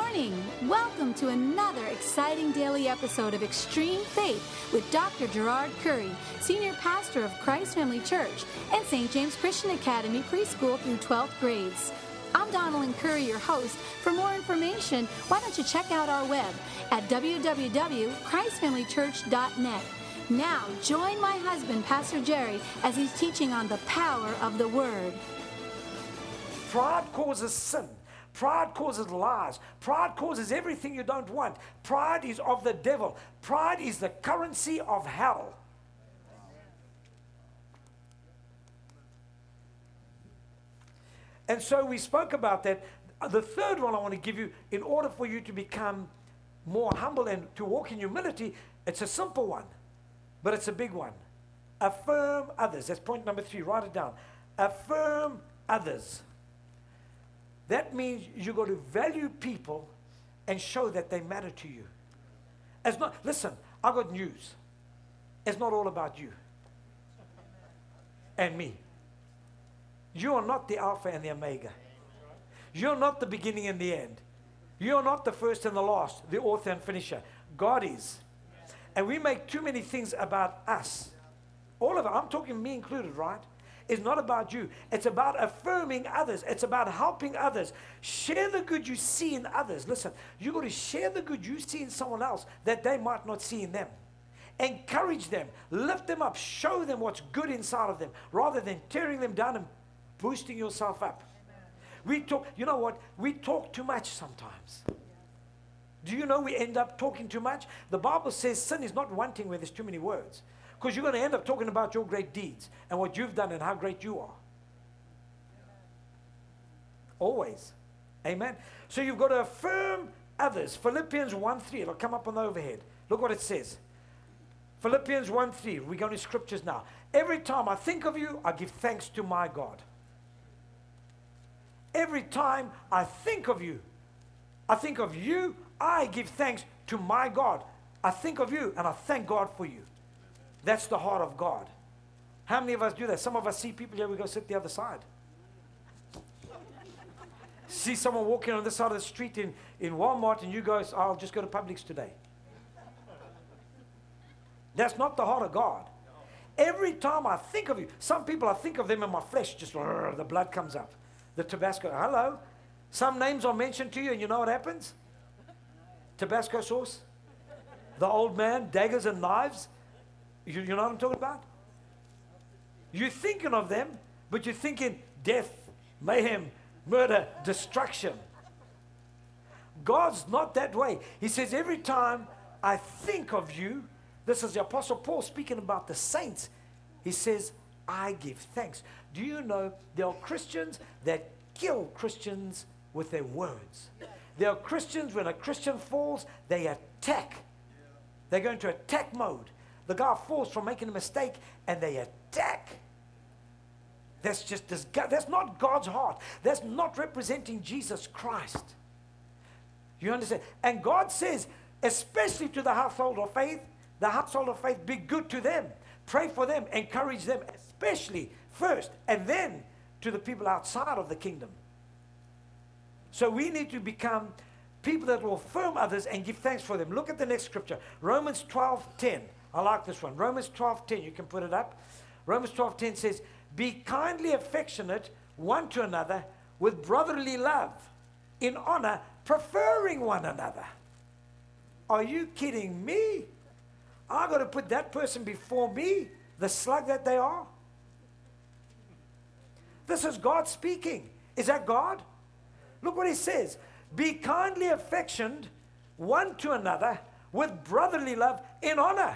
morning. Welcome to another exciting daily episode of Extreme Faith with Dr. Gerard Curry, Senior Pastor of Christ Family Church and St. James Christian Academy preschool through 12th grades. I'm Donalyn Curry, your host. For more information, why don't you check out our web at www.christfamilychurch.net. Now, join my husband, Pastor Jerry, as he's teaching on the power of the Word. Pride causes sin. Pride causes lies. Pride causes everything you don't want. Pride is of the devil. Pride is the currency of hell. And so we spoke about that. The third one I want to give you, in order for you to become more humble and to walk in humility, it's a simple one, but it's a big one. Affirm others. That's point number 3. Write it down. Affirm others. That means you've got to value people and show that they matter to you. Listen, I've got news. It's not all about you and me. You are not the Alpha and the Omega. You're not the beginning and the end. You're not the first and the last, the author and finisher. God is. And we make too many things about us. All of it, I'm talking me included, right? It's not about you. It's about affirming others. It's about helping others. Share the good you see in others. Listen, you've got to share the good you see in someone else that they might not see in them. Encourage them. Lift them up. Show them what's good inside of them rather than tearing them down and boosting yourself up. We talk, you know what? We talk too much sometimes. Do you know we end up talking too much? The Bible says sin is not wanting where there's too many words. Because you're going to end up talking about your great deeds and what you've done and how great you are. Always. Amen. So you've got to affirm others. Philippians 1:3. It'll come up on the overhead. Look what it says. Philippians 1:3. We're going to scriptures now. Every time I think of you, I give thanks to my God. Every time I think of you, I give thanks to my God. I think of you and I thank God for you. That's the heart of God. How many of us do that? Some of us see people here, we go sit the other side. See someone walking on this side of the street in Walmart and you go, oh, I'll just go to Publix today. That's not the heart of God. Every time I think of you, some people I think of them in my flesh, just the blood comes up. The Tabasco, hello. Some names are mentioned to you and you know what happens? Tabasco sauce. The old man, daggers and knives. You know what I'm talking about? You're thinking of them, but you're thinking death, mayhem, murder, destruction. God's not that way. He says, every time I think of you, this is the Apostle Paul speaking about the saints. He says, I give thanks. Do you know there are Christians that kill Christians with their words? There are Christians, when a Christian falls, they attack. They go into attack mode. The guy falls from making a mistake and they attack. That's not God's heart. That's not representing Jesus Christ. You understand? And God says, especially to the household of faith, be good to them. Pray for them, encourage them, especially first, and then to the people outside of the kingdom. So we need to become people that will affirm others and give thanks for them. Look at the next scripture. Romans 12:10. I like this one. Romans 12:10. You can put it up. Romans 12:10 says, be kindly affectionate one to another with brotherly love, in honor, preferring one another. Are you kidding me? I've got to put that person before me, the slug that they are? This is God speaking. Is that God? Look what he says. Be kindly affectioned one to another with brotherly love in honor.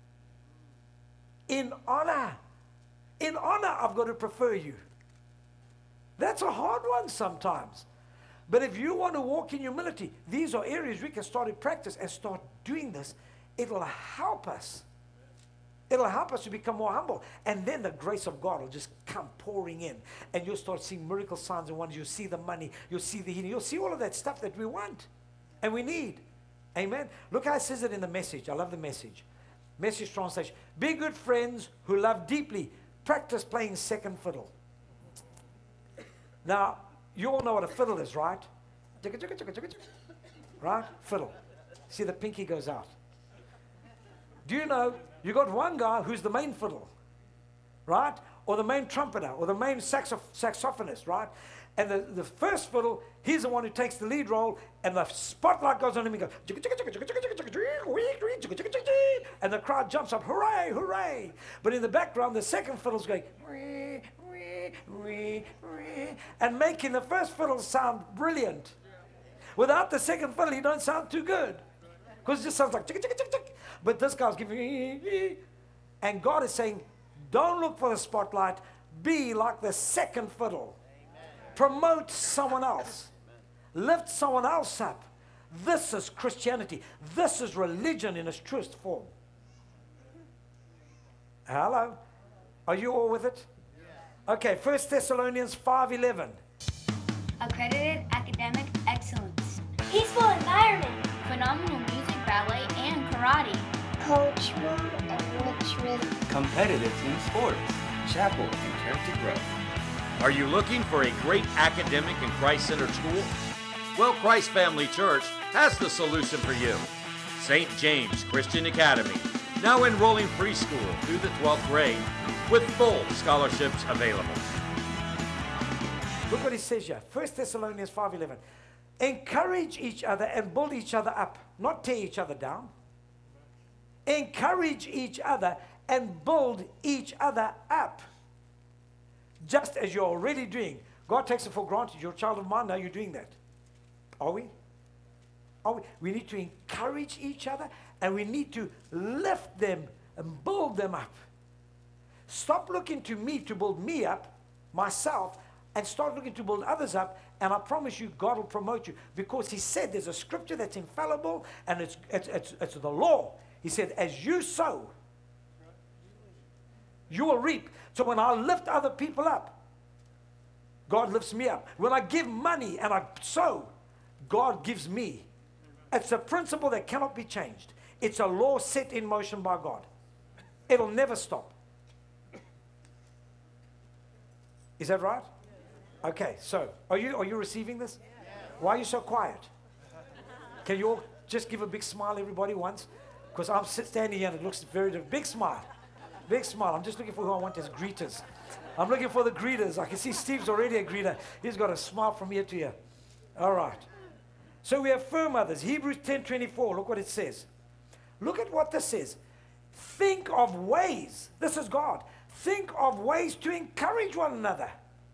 In honor. In honor, I've got to prefer you. That's a hard one sometimes. But if you want to walk in humility, these are areas we can start to practice and start doing this. It'll help us. It'll help us to become more humble. And then the grace of God will just come pouring in. And you'll start seeing miracle signs and wonders. You'll see the money. You'll see the healing. You'll see all of that stuff that we want and we need. Amen. Look how it says it in the Message. I love the Message. Message translation. Be good friends who love deeply. Practice playing second fiddle. Now, you all know what a fiddle is, right? right? Fiddle. See, the pinky goes out. Do you know you got one guy who's the main fiddle, right? Or the main trumpeter, or the main saxophonist, right? And the first fiddle, he's the one who takes the lead role, and the spotlight goes on him, and he goes, and the crowd jumps up, hooray, hooray. But in the background, the second fiddle's going, and making the first fiddle sound brilliant. Without the second fiddle, he don't sound too good, because it just sounds like, but this guy's giving, and God is saying, don't look for the spotlight, be like the second fiddle. Promote someone else. Lift someone else up. This is Christianity. This is religion in its truest form. Hello? Are you all with it? Okay, 1 Thessalonians 5:11. Accredited academic excellence. Peaceful environment. Phenomenal music, ballet, and karate. Cultural enrichment. Competitive team sports. Chapel and character growth. Are you looking for a great academic and Christ-centered school? Well, Christ Family Church has the solution for you. St. James Christian Academy, now enrolling preschool through the 12th grade with full scholarships available. Look what he says here, 1 Thessalonians 5:11. Encourage each other and build each other up, not tear each other down. Encourage each other and build each other up. Just as you're already doing. God takes it for granted. You're a child of mine, now you're doing that. Are we? Are we? We need to encourage each other, and we need to lift them and build them up. Stop looking to me to build me up, myself, and start looking to build others up, and I promise you God will promote you, because he said there's a scripture that's infallible, and it's the law. He said, as you sow, you will reap. So when I lift other people up, God lifts me up. When I give money and I sow, God gives me. It's a principle that cannot be changed. It's a law set in motion by God. It'll never stop. Is that right? Okay, so are you receiving this? Why are you so quiet? Can you all just give a big smile, everybody, once? Because I'm standing here and it looks very different. Big smile. Big smile. I'm just looking for who I want as greeters. I'm looking for the greeters. I can see Steve's already a greeter. He's got a smile from ear to ear. All right. So we affirm others. Hebrews 10:24. Look what it says. Look at what this says. Think of ways. This is God. Think of ways to encourage one another.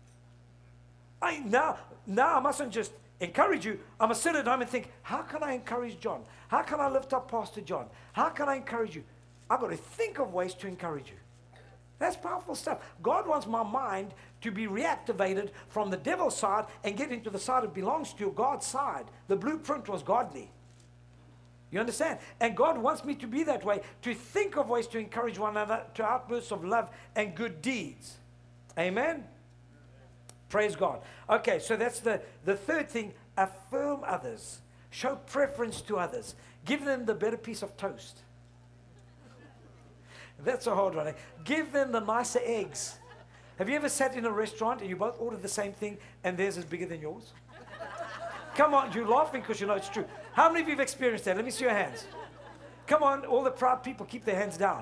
Now I mustn't just encourage you. I must sit at home and think, how can I encourage John? How can I lift up Pastor John? How can I encourage you? I've got to think of ways to encourage you. That's powerful stuff. God wants my mind to be reactivated from the devil's side and get into the side it belongs to, God's side. The blueprint was godly. You understand? And God wants me to be that way, to think of ways to encourage one another to outbursts of love and good deeds. Amen? Praise God. Okay, so that's the third thing. Affirm others. Show preference to others. Give them the better piece of toast. That's a hard one. Give them the nicer eggs. Have you ever sat in a restaurant and you both ordered the same thing and theirs is bigger than yours? Come on, you're laughing because you know it's true. How many of you have experienced that? Let me see your hands. Come on, all the proud people, keep their hands down.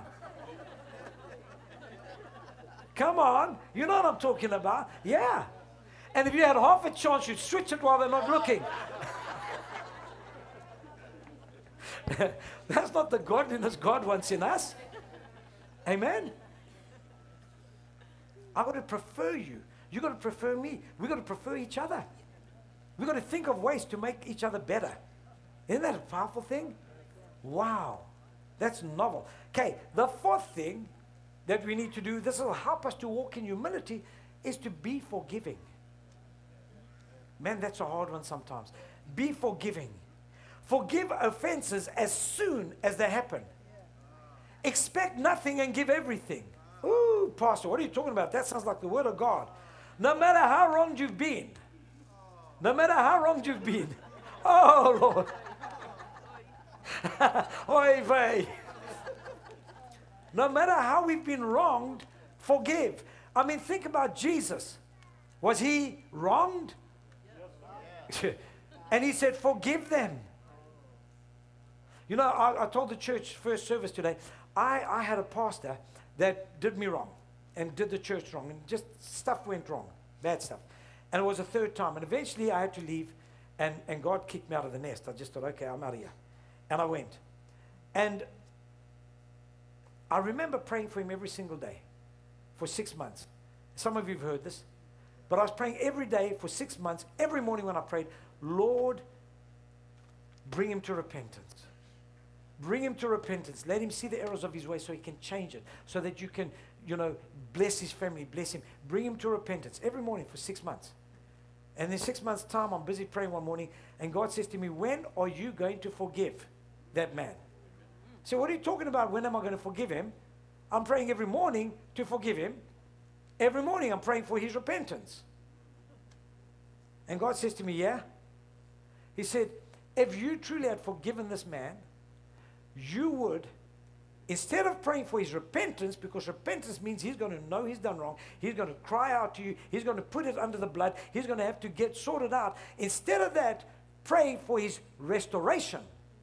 Come on, you know what I'm talking about. Yeah. And if you had half a chance, you'd switch it while they're not looking. That's not the godliness God wants in us. Amen. I've got to prefer you. You've got to prefer me. We've got to prefer each other. We've got to think of ways to make each other better. Isn't that a powerful thing? Wow. That's novel. Okay, the fourth thing that we need to do, this will help us to walk in humility, is to be forgiving. Man, that's a hard one sometimes. Be forgiving. Forgive offenses as soon as they happen. Expect nothing and give everything. Ooh, Pastor, what are you talking about? That sounds like the word of God. No matter how wronged you've been. No matter how wronged you've been. Oh, Lord. Oy vey. No matter how we've been wronged, forgive. I mean, think about Jesus. Was he wronged? And he said, forgive them. You know, I told the church first service today, I had a pastor that did me wrong and did the church wrong, and just stuff went wrong, bad stuff. And it was a third time, and eventually I had to leave, and God kicked me out of the nest. I just thought, okay, I'm out of here. And I went. And I remember praying for him every single day for 6 months. Some of you have heard this. But I was praying every day for 6 months. Every morning when I prayed, Lord, bring him to repentance. Bring him to repentance. Let him see the errors of his way so he can change it. So that you can, bless his family, bless him. Bring him to repentance every morning for 6 months. And in 6 months' time, I'm busy praying one morning, and God says to me, when are you going to forgive that man? So what are you talking about? When am I going to forgive him? I'm praying every morning to forgive him. Every morning I'm praying for his repentance. And God says to me, yeah. He said, if you truly had forgiven this man, you would, instead of praying for his repentance, because repentance means he's going to know he's done wrong, he's going to cry out to you, he's going to put it under the blood, he's going to have to get sorted out. Instead of that, pray for his restoration.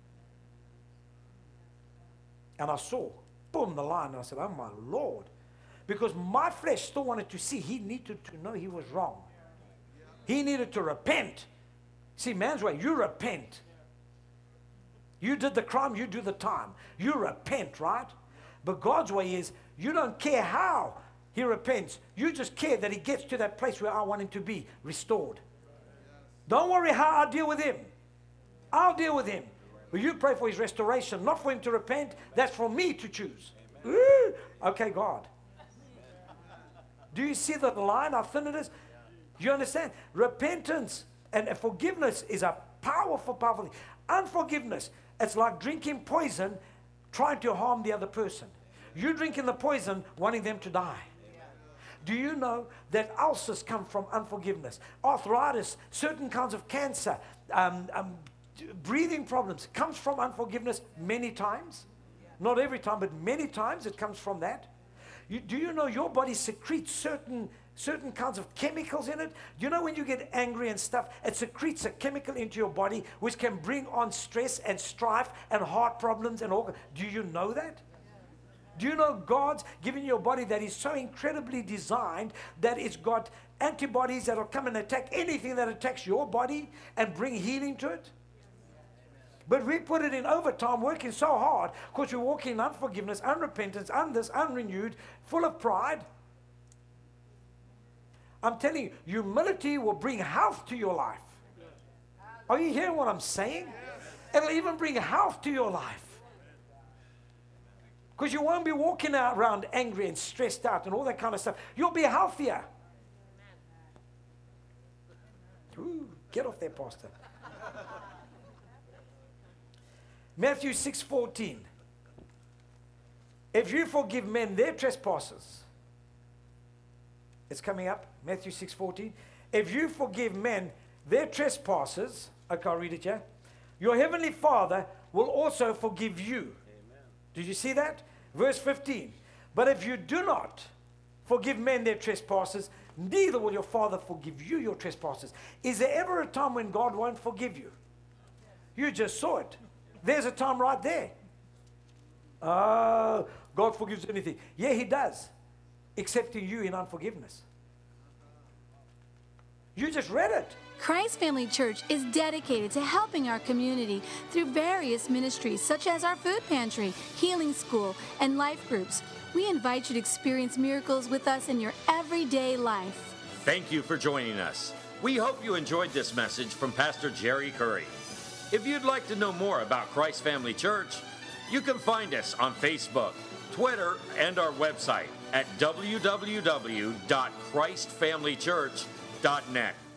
And I saw, boom, the line, and I said, oh my Lord. Because my flesh still wanted to see, he needed to know he was wrong. He needed to repent. See, man's way, you repent. You did the crime, you do the time. You repent, right? But God's way is, you don't care how he repents. You just care that he gets to that place where I want him to be, restored. Don't worry how I deal with him. I'll deal with him. But you pray for his restoration, not for him to repent. That's for me to choose. Ooh, okay, God. Do you see the line, how thin it is? Do you understand? Repentance and forgiveness is a powerful, powerful thing. Unforgiveness, it's like drinking poison, trying to harm the other person. You're drinking the poison, wanting them to die. Do you know that ulcers come from unforgiveness? Arthritis, certain kinds of cancer, breathing problems comes from unforgiveness many times. Not every time, but many times it comes from that. Do you know your body secretes certain kinds of chemicals in it? Do you know when you get angry and stuff, it secretes a chemical into your body which can bring on stress and strife and heart problems and all? Do you know that? Do you know God's given your body that is so incredibly designed that it's got antibodies that will come and attack anything that attacks your body and bring healing to it? But we put it in overtime, working so hard because we're walking in unforgiveness, unrepentance, unrenewed, full of pride. I'm telling you, humility will bring health to your life. Are you hearing what I'm saying? It'll even bring health to your life. Because you won't be walking around angry and stressed out and all that kind of stuff. You'll be healthier. Ooh, get off there, Pastor. Matthew 6:14. If you forgive men their trespasses, it's coming up, Matthew 6:14. If you forgive men their trespasses, okay, I'll read it here. Your heavenly Father will also forgive you. Amen. Did you see that? Verse 15. But if you do not forgive men their trespasses, neither will your Father forgive you your trespasses. Is there ever a time when God won't forgive you? You just saw it. There's a time right there. Oh, God forgives anything. Yeah, he does. Excepting you in unforgiveness. You just read it. Christ Family Church is dedicated to helping our community through various ministries such as our food pantry, healing school, and life groups. We invite you to experience miracles with us in your everyday life. Thank you for joining us. We hope you enjoyed this message from Pastor Jerry Curry. If you'd like to know more about Christ Family Church, you can find us on Facebook, Twitter, and our website at www.christfamilychurch.net.